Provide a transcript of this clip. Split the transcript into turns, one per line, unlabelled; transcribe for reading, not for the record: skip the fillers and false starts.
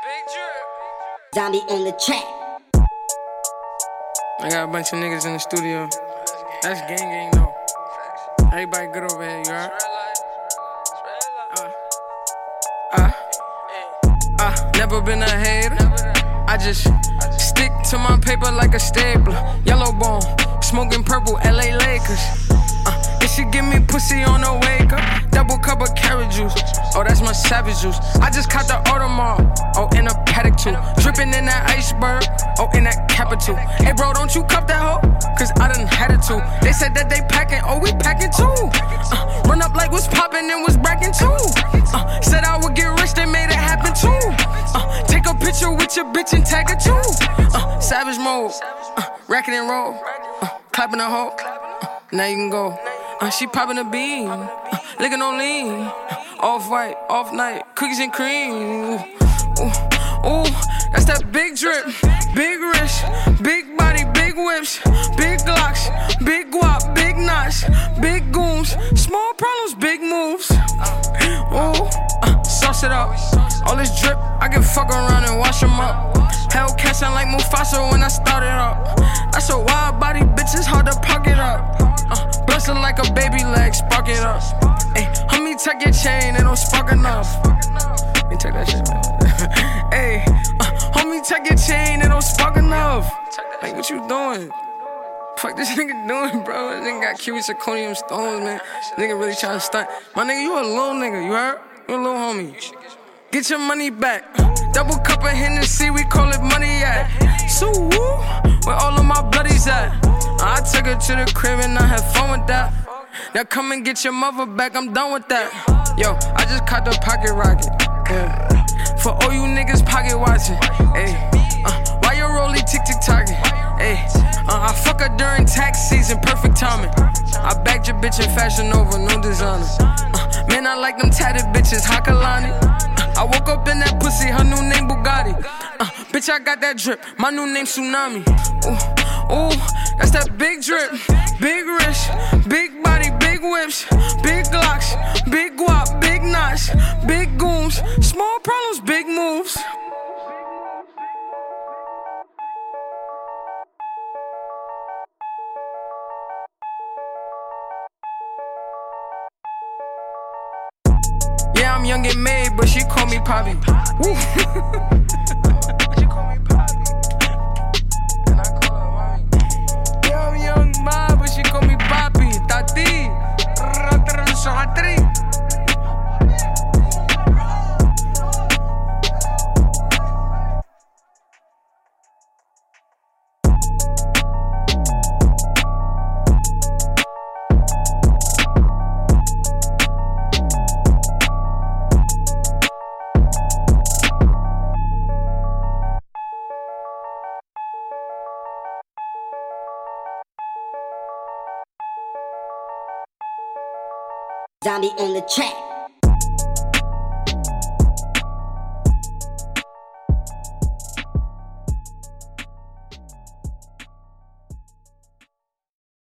Zombie on the track.
I got a bunch of niggas in the studio. That's gang though. Everybody good over here, you heard? Never been a hater. I just stick to my paper like a stapler. Yellow bone, smoking purple, LA Lakers. It should give me pussy on the wake up. Double cup of carrot juice. Oh, that's my savage juice. I just caught the Audemars. Oh, in a paddock too. Dripping in that iceberg. Oh, in that capital. Hey, bro, don't you cup that hoe? Cause I done had it too. They said that they packing. Oh, we packing too. Run up like what's popping and was bracking too. Said I would get rich, they made it happen too. Take a picture with your bitch and tag it too. Savage mode. Racking and roll. Clapping a hoe. Now you can go. She popping a bean, licking on lean. Off white, off night, cookies and cream. Ooh, that's that big drip, big wrist, big body, big whips, big glocks, big guap, big knots, big goons, small problems, big moves. Ooh, sauce it up. All this drip, I can fuck around and wash them up. Hellcat sound like Mufasa when I started up. That's a wild body, bitch, it's hard to pocket up. Bustin' like a baby leg, spark it up. Ay, homie, take your chain, it don't spark enough. Let me take that shit, man. Ay, homie, take your chain, it don't spark enough. Like, what you doing? Fuck this nigga doing, bro? This nigga got cubic zirconium stones, man. This nigga really trying to stunt. My nigga, you a little nigga, you heard? You a little homie. Get your money back. Double cup of Hennessy, we call it money at. So woo, where all of my bloodies at? I took her to the crib and I had fun with that. Now come and get your mother back, I'm done with that. Yo, I just caught the pocket rocket. Yeah. For all you niggas pocket watching. Ay, why you rolling tick-tick-tocking? Ay, I fuck her during tax season, perfect timing. I bagged your bitch in Fashion Nova, no designer. Man, I like them tatted bitches, Hakalani. I woke up in that pussy, her new name Bugatti. Bitch, I got that drip, my new name Tsunami. Ooh, that's that big drip, big wrist, big body, big whips, big glocks, big guap, big knots, big goons, small problems, big moves. Yeah, I'm young and made, but she call me Poppy. Woo. She call me Poppy, and I call her mommy. Yeah, I'm young ma, but she call me Poppy. Tati,
Zombie on the track.